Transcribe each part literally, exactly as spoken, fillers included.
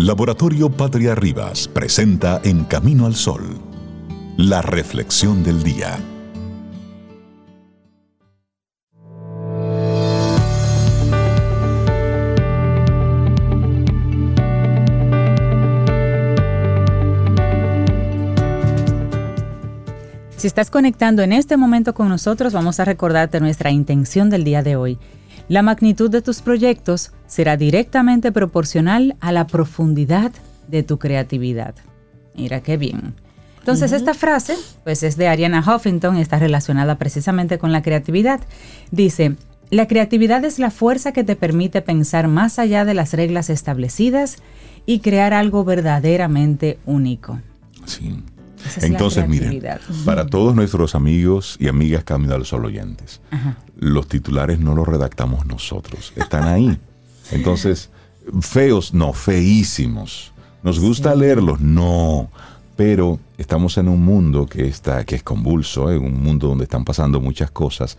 Laboratorio Patria Rivas presenta En Camino al Sol, la reflexión del día. Si estás conectando en este momento con nosotros, vamos a recordarte nuestra intención del día de hoy. La magnitud de tus proyectos será directamente proporcional a la profundidad de tu creatividad. Mira qué bien. Entonces, uh-huh. esta frase, pues es de Arianna Huffington, está relacionada precisamente con la creatividad. Dice, la creatividad es la fuerza que te permite pensar más allá de las reglas establecidas y crear algo verdaderamente único. Sí. Entonces, miren, para todos nuestros amigos y amigas Camino al Sol oyentes, Ajá. los titulares no los redactamos nosotros, están ahí. Entonces, feos, no, feísimos. ¿Nos gusta sí. leerlos? No. Pero estamos en un mundo que está, que es convulso, ¿eh? Un mundo donde están pasando muchas cosas.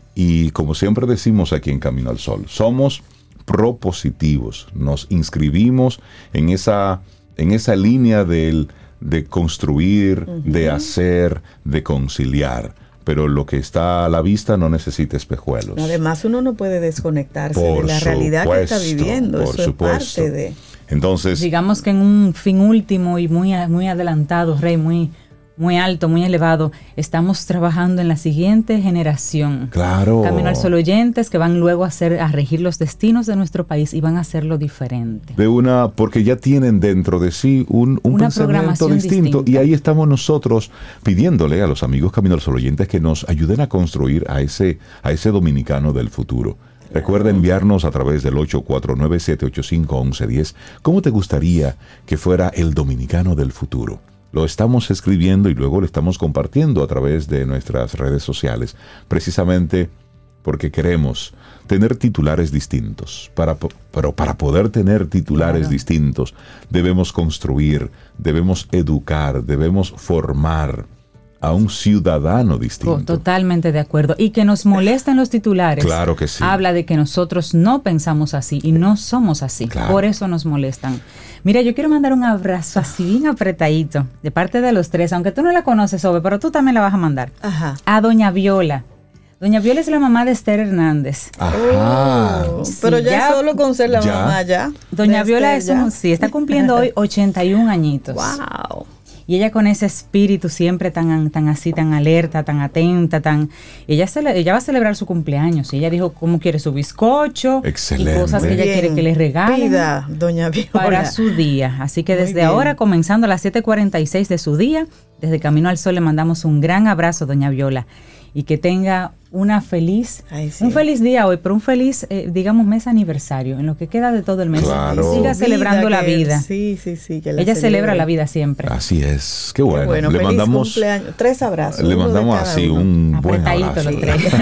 Y como siempre decimos aquí en Camino al Sol, somos propositivos. Nos inscribimos en esa, en esa línea del de construir, uh-huh. de hacer, de conciliar. Pero lo que está a la vista no necesita espejuelos. Además, uno no puede desconectarse por de la realidad supuesto, que está viviendo. Por Eso supuesto. Es parte de... Entonces, digamos que en un fin último y muy, muy adelantado, Rey, muy, muy alto, muy elevado, estamos trabajando en la siguiente generación. Claro. Camino al Sol oyentes que van luego a hacer, a regir los destinos de nuestro país y van a hacerlo diferente. De una, porque ya tienen dentro de sí un, un pensamiento distinto. Distinta. Y ahí estamos nosotros pidiéndole a los amigos Camino al Sol oyentes que nos ayuden a construir a ese, a ese dominicano del futuro. Recuerda enviarnos a través del ocho cuatro nueve, siete ocho cinco, once diez cómo te gustaría que fuera el dominicano del futuro. Lo estamos escribiendo y luego lo estamos compartiendo a través de nuestras redes sociales, precisamente porque queremos tener titulares distintos. Para, pero para poder tener titulares claro. distintos, debemos construir, debemos educar, debemos formar a un ciudadano distinto. Oh, totalmente de acuerdo. Y que nos molestan los titulares. Claro que sí. Habla de que nosotros no pensamos así y no somos así. Claro. Por eso nos molestan. Mira, yo quiero mandar un abrazo así bien apretadito de parte de los tres, aunque tú no la conoces, Ove, pero tú también la vas a mandar. Ajá. A doña Viola. Doña Viola es la mamá de Esther Hernández. Ajá. Oh, sí, pero ya, ya solo con ser la ya. mamá ya. Doña Viola es un, sí, está cumpliendo hoy ochenta y un añitos. Wow. Y ella con ese espíritu siempre tan, tan así, tan alerta, tan atenta, tan... Ella, cele, ella va a celebrar su cumpleaños y ella dijo cómo quiere su bizcocho. Excelente. Y cosas que ella bien. quiere que le regalen. Pida, doña Viola. Para su día. Así que Muy desde bien. ahora, comenzando a las siete cuarenta y seis de su día, desde Camino al Sol le mandamos un gran abrazo, doña Viola. Y que tenga una feliz, Ay, sí. un feliz día hoy, pero un feliz, eh, digamos, mes aniversario, en lo que queda de todo el mes. Claro. Siga celebrando vida la que, vida. Sí, sí, sí. Que la Ella celebre. celebra la vida siempre. Así es. Qué bueno. Qué bueno. Le Feliz mandamos cumpleaños. Tres abrazos. Le mandamos así uno. un buen Apretadito abrazo. los tres.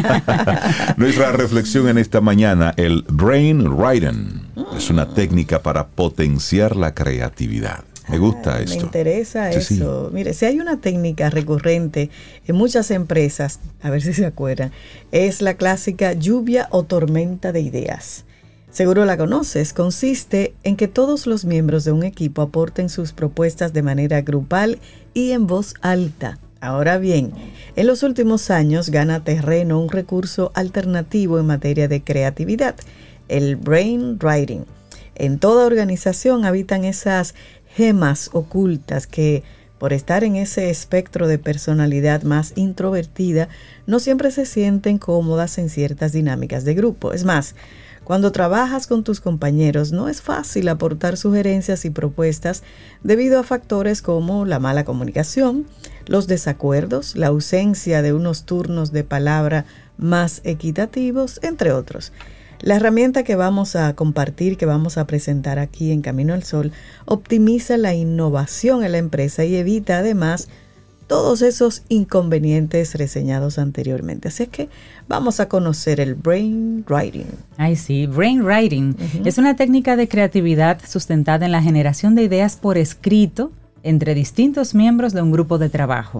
Nuestra reflexión en esta mañana, el brainwriting. Mm. Es una técnica para potenciar la creatividad. Me gusta ah, esto. Me interesa sí, eso. Sí. Mire, si hay una técnica recurrente en muchas empresas, a ver si se acuerdan, es la clásica lluvia o tormenta de ideas. Seguro la conoces. Consiste en que todos los miembros de un equipo aporten sus propuestas de manera grupal y en voz alta. Ahora bien, en los últimos años gana terreno un recurso alternativo en materia de creatividad, el brainwriting. En toda organización habitan esas gemas ocultas que, por estar en ese espectro de personalidad más introvertida, no siempre se sienten cómodas en ciertas dinámicas de grupo. Es más, cuando trabajas con tus compañeros no es fácil aportar sugerencias y propuestas debido a factores como la mala comunicación, los desacuerdos, la ausencia de unos turnos de palabra más equitativos, entre otros. La herramienta que vamos a compartir, que vamos a presentar aquí en Camino al Sol, optimiza la innovación en la empresa y evita además todos esos inconvenientes reseñados anteriormente. Así que vamos a conocer el brainwriting. Ay, sí, brainwriting uh-huh. es una técnica de creatividad sustentada en la generación de ideas por escrito entre distintos miembros de un grupo de trabajo.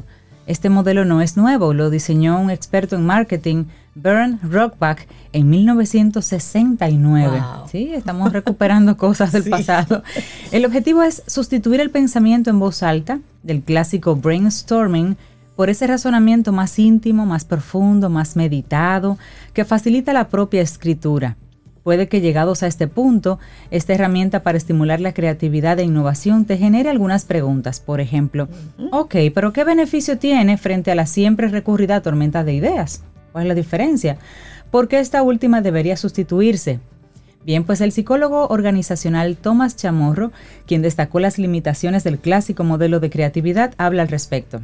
Este modelo no es nuevo, lo diseñó un experto en marketing, Bernd Rockbach, en mil novecientos sesenta y nueve. Wow. Sí, estamos recuperando cosas del Sí. pasado. El objetivo es sustituir el pensamiento en voz alta del clásico brainstorming por ese razonamiento más íntimo, más profundo, más meditado, que facilita la propia escritura. Puede que llegados a este punto, esta herramienta para estimular la creatividad e innovación te genere algunas preguntas. Por ejemplo, uh-huh. ok, pero ¿qué beneficio tiene frente a la siempre recurrida tormenta de ideas? ¿Cuál es la diferencia? ¿Por qué esta última debería sustituirse? Bien, pues el psicólogo organizacional Tomás Chamorro, quien destacó las limitaciones del clásico modelo de creatividad, habla al respecto.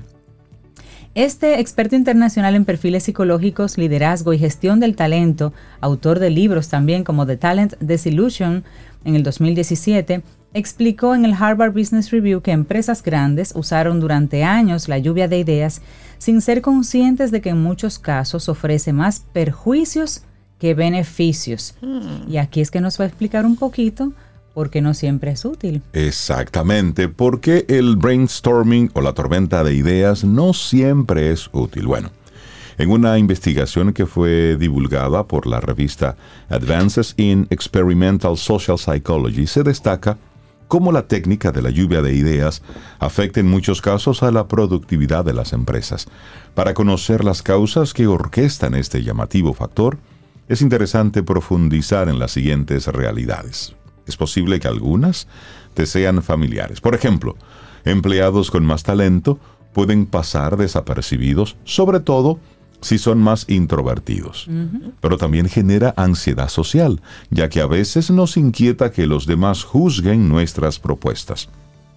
Este experto internacional en perfiles psicológicos, liderazgo y gestión del talento, autor de libros también como The Talent Disillusion en el dos mil diecisiete, explicó en el Harvard Business Review que empresas grandes usaron durante años la lluvia de ideas sin ser conscientes de que en muchos casos ofrece más perjuicios que beneficios. Hmm. Y aquí es que nos va a explicar un poquito porque no siempre es útil. Exactamente, porque el brainstorming o la tormenta de ideas no siempre es útil. Bueno, en una investigación que fue divulgada por la revista Advances in Experimental Social Psychology se destaca cómo la técnica de la lluvia de ideas afecta en muchos casos a la productividad de las empresas. Para conocer las causas que orquestan este llamativo factor, es interesante profundizar en las siguientes realidades. Es posible que algunas te sean familiares. Por ejemplo, empleados con más talento pueden pasar desapercibidos, sobre todo si son más introvertidos. Uh-huh. Pero también genera ansiedad social, ya que a veces nos inquieta que los demás juzguen nuestras propuestas.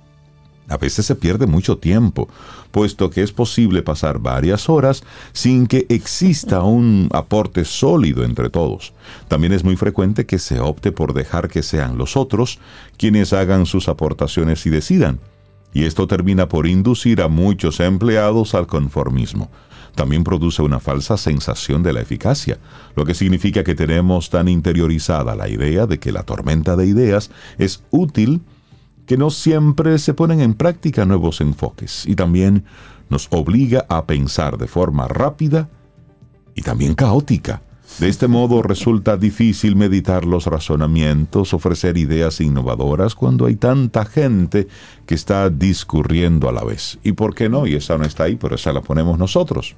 A veces se pierde mucho tiempo, puesto que es posible pasar varias horas sin que exista un aporte sólido entre todos. También es muy frecuente que se opte por dejar que sean los otros quienes hagan sus aportaciones y decidan. Y esto termina por inducir a muchos empleados al conformismo. También produce una falsa sensación de la eficacia, lo que significa que tenemos tan interiorizada la idea de que la tormenta de ideas es útil que no siempre se ponen en práctica nuevos enfoques y también nos obliga a pensar de forma rápida y también caótica. De este modo resulta difícil meditar los razonamientos, ofrecer ideas innovadoras cuando hay tanta gente que está discurriendo a la vez. ¿Y por qué no? Y esa no está ahí, pero esa la ponemos nosotros.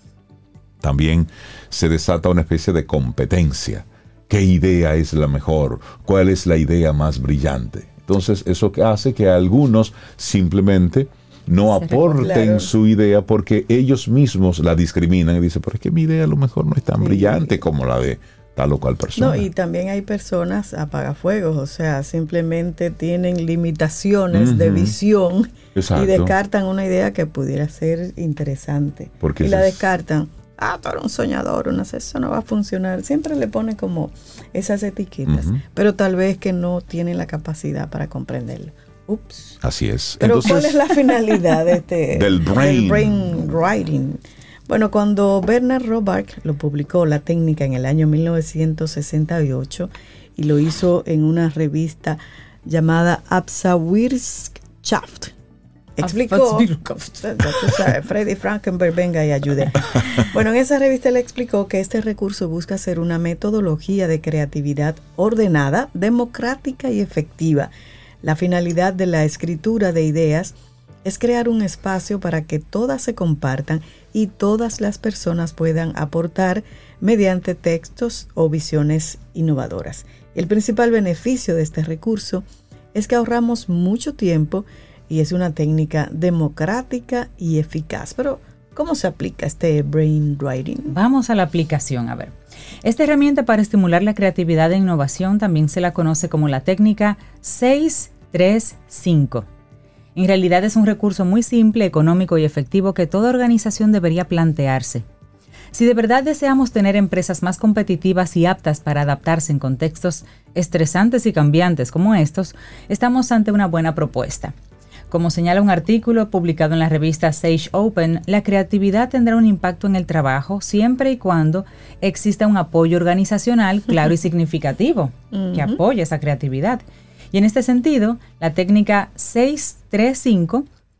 También se desata una especie de competencia. ¿Qué idea es la mejor? ¿Cuál es la idea más brillante? Entonces, eso hace que algunos simplemente no aporten claro. su idea porque ellos mismos la discriminan y dicen, pero es que mi idea a lo mejor no es tan sí. brillante como la de tal o cual persona. No, y también hay personas apagafuegos, o sea, simplemente tienen limitaciones uh-huh. de visión. Exacto. Y descartan una idea que pudiera ser interesante. Porque y la descartan. Ah, tú eres un soñador, una, eso no va a funcionar. Siempre le ponen como esas etiquetas, uh-huh. pero tal vez que no tienen la capacidad para comprenderlo. Ups. Así es. Pero entonces, ¿cuál es la finalidad de este, del brain? Del brainwriting? Bueno, cuando Bernard Rockbach lo publicó, la técnica, en el año mil novecientos sesenta y ocho, y lo hizo en una revista llamada Absawirtschaft. Explicó, Freddy Frankenberg, venga y ayude. Bueno, en esa revista le explicó que este recurso busca ser una metodología de creatividad ordenada, democrática y efectiva. La finalidad de la escritura de ideas es crear un espacio para que todas se compartan y todas las personas puedan aportar mediante textos o visiones innovadoras. El principal beneficio de este recurso es que ahorramos mucho tiempo y es una técnica democrática y eficaz. Pero, ¿cómo se aplica este brainwriting? Vamos a la aplicación, a ver. Esta herramienta para estimular la creatividad e innovación también se la conoce como la técnica seis tres cinco. En realidad es un recurso muy simple, económico y efectivo que toda organización debería plantearse. Si de verdad deseamos tener empresas más competitivas y aptas para adaptarse en contextos estresantes y cambiantes como estos, estamos ante una buena propuesta. Como señala un artículo publicado en la revista Sage Open, la creatividad tendrá un impacto en el trabajo siempre y cuando exista un apoyo organizacional claro y significativo uh-huh. que apoye esa creatividad. Y en este sentido, la técnica seis tres cinco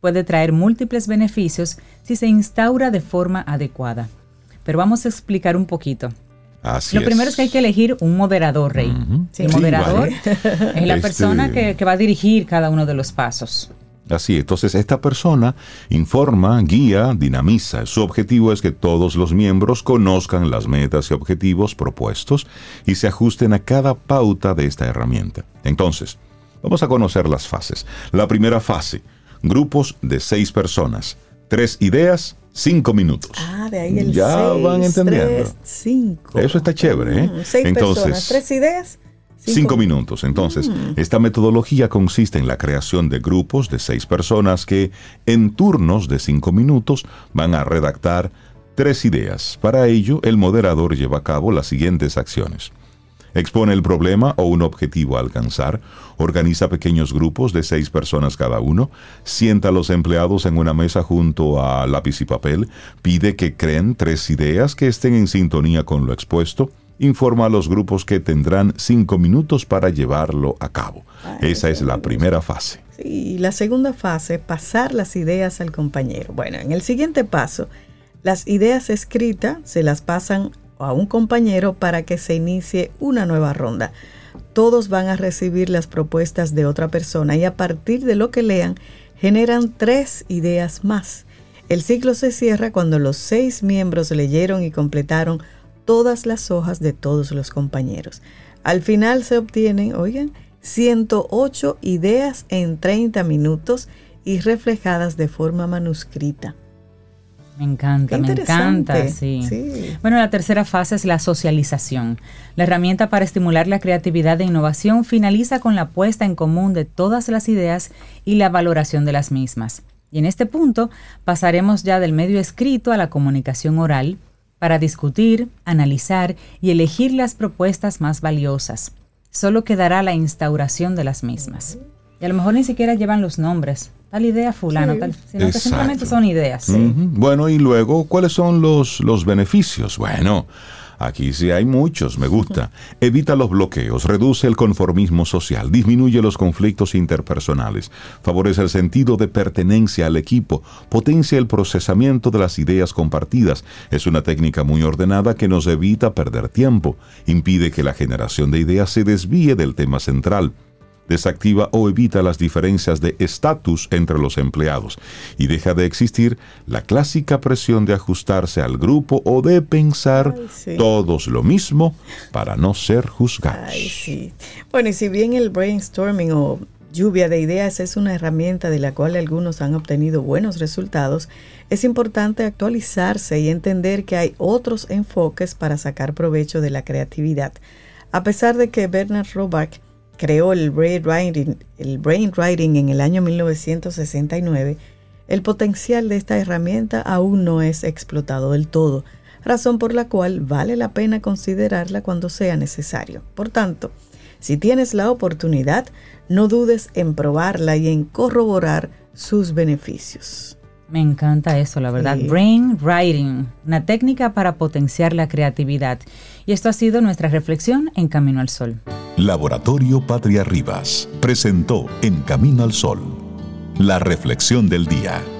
puede traer múltiples beneficios si se instaura de forma adecuada. Pero vamos a explicar un poquito. Así Lo es. primero es que hay que elegir un moderador, Rey. Uh-huh. El sí, moderador vale. es la este... persona que, que va a dirigir cada uno de los pasos. Así, entonces esta persona informa, guía, dinamiza. Su objetivo es que todos los miembros conozcan las metas y objetivos propuestos y se ajusten a cada pauta de esta herramienta. Entonces, vamos a conocer las fases. La primera fase, grupos de seis personas, tres ideas, cinco minutos. Ah, de ahí el ya seis, van entendiendo. tres, cinco. Eso está chévere, ¿eh? Mm, seis entonces, personas, tres ideas. Cinco, cinco minutos. Entonces, mm. esta metodología consiste en la creación de grupos de seis personas que, en turnos de cinco minutos, van a redactar tres ideas. Para ello, el moderador lleva a cabo las siguientes acciones. Expone el problema o un objetivo a alcanzar, organiza pequeños grupos de seis personas cada uno, sienta a los empleados en una mesa junto a lápiz y papel, pide que creen tres ideas que estén en sintonía con lo expuesto, informa a los grupos que tendrán cinco minutos para llevarlo a cabo. Ay, Esa es la primera fase. Sí, la segunda fase, pasar las ideas al compañero. Bueno, en el siguiente paso, las ideas escritas se las pasan a un compañero para que se inicie una nueva ronda. Todos van a recibir las propuestas de otra persona y a partir de lo que lean, generan tres ideas más. El ciclo se cierra cuando los seis miembros leyeron y completaron todas las hojas de todos los compañeros. Al final se obtienen, oigan, ciento ocho ideas en treinta minutos y reflejadas de forma manuscrita. Me encanta, me encanta, sí. sí. Bueno, la tercera fase es la socialización. La herramienta para estimular la creatividad e innovación finaliza con la puesta en común de todas las ideas y la valoración de las mismas. Y en este punto pasaremos ya del medio escrito a la comunicación oral para discutir, analizar y elegir las propuestas más valiosas. Solo quedará la instauración de las mismas. Y a lo mejor ni siquiera llevan los nombres. Tal idea fulano, sí. tal, sino Exacto. que simplemente son ideas. Sí. Uh-huh. Bueno, y luego, ¿cuáles son los, los beneficios? Bueno, aquí sí hay muchos, me gusta. Evita los bloqueos, reduce el conformismo social, disminuye los conflictos interpersonales, favorece el sentido de pertenencia al equipo, potencia el procesamiento de las ideas compartidas. Es una técnica muy ordenada que nos evita perder tiempo, impide que la generación de ideas se desvíe del tema central. Desactiva o evita las diferencias de estatus entre los empleados y deja de existir la clásica presión de ajustarse al grupo o de pensar Ay, sí. todos lo mismo para no ser juzgados. Ay, sí. Bueno, y si bien el brainstorming o lluvia de ideas es una herramienta de la cual algunos han obtenido buenos resultados, es importante actualizarse y entender que hay otros enfoques para sacar provecho de la creatividad. A pesar de que Bernard Robach creó el brainwriting, el brainwriting en el año mil novecientos sesenta y nueve, el potencial de esta herramienta aún no es explotado del todo, razón por la cual vale la pena considerarla cuando sea necesario. Por tanto, si tienes la oportunidad, no dudes en probarla y en corroborar sus beneficios. Me encanta eso, la verdad. Sí. Brainwriting, una técnica para potenciar la creatividad. Y esto ha sido nuestra reflexión en Camino al Sol. Laboratorio Patria Rivas presentó En Camino al Sol, la reflexión del día.